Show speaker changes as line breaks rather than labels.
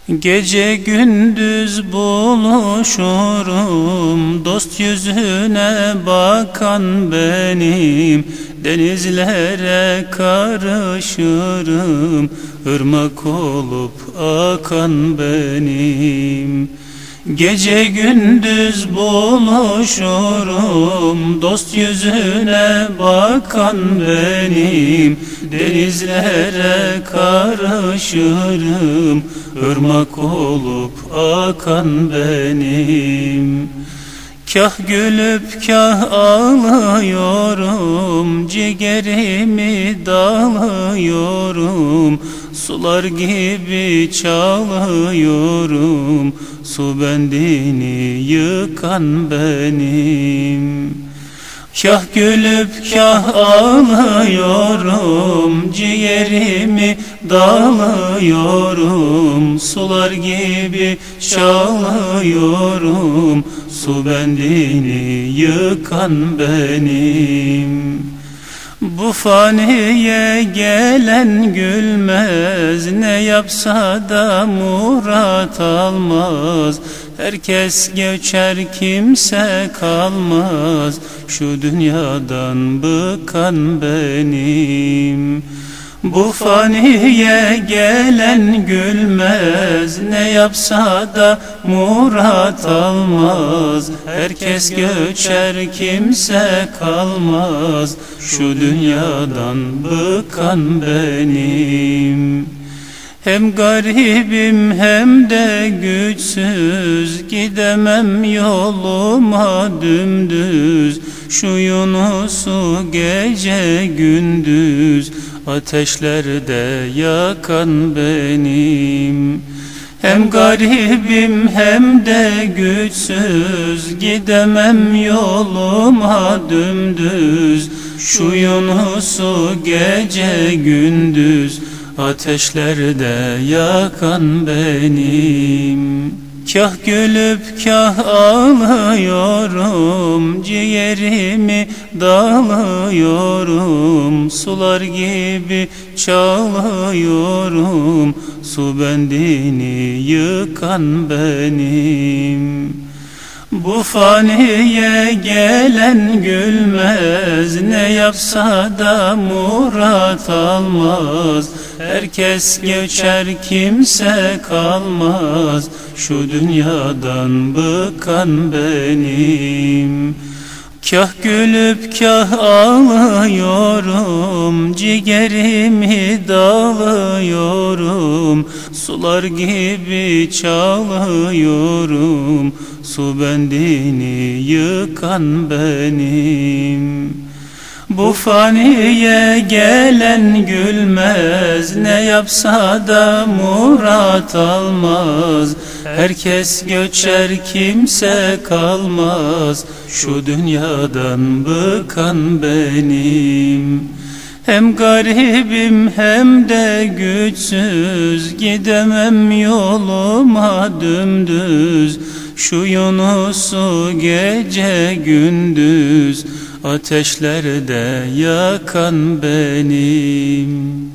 Gece gündüz buluşurum, dost yüzüne bakan benim. Denizlere karışırım, ırmak olup akan benim. Gece gündüz buluşurum, dost yüzüne bakan benim. Denizlere karışırım, ırmak olup akan benim. Kah gülüp kah ağlıyorum, ciğerimi dağlıyorum. Sular gibi çalıyorum, su bendini yıkan benim. Kah gülüp kah ağlıyorum, ciğerimi dağlıyorum. Sular gibi çalıyorum, su bendini yıkan benim. Bu faniye gelen gülmez, ne yapsa da murat almaz. Herkes göçer, kimse kalmaz, şu dünyadan bıkan benim. Bu faniye gelen gülmez, ne yapsa da murat almaz. Herkes göçer, kimse kalmaz, şu dünyadan bıkan benim. Hem garibim hem de güçsüz, gidemem yoluma dümdüz. Şu Yunus'u gece gündüz ateşlerde yakan benim. Hem garibim hem de güçsüz, gidemem yoluma dümdüz. Şu Yunus'u gece gündüz ateşlerde yakan benim. Kah gülüp kah ağlıyorum, ciğerimi dağlıyorum. Sular gibi çalıyorum, su bendini yıkan benim. Bu faniye gelen gülmez, ne yapsa da murat almaz. Herkes göçer, kimse kalmaz, şu dünyadan bıkan benim. Kah gülüp kah ağlıyorum, ciğerimi dağlıyorum. Sular gibi çalıyorum, su bendini yıkan benim. Bu faniye gelen gülmez, ne yapsa da murat almaz. Herkes göçer, kimse kalmaz, şu dünyadan bıkan benim. Hem garibim hem de güçsüz, gidemem yoluma dümdüz. Şu Yunus'u gece gündüz ateşlerde yakan benim.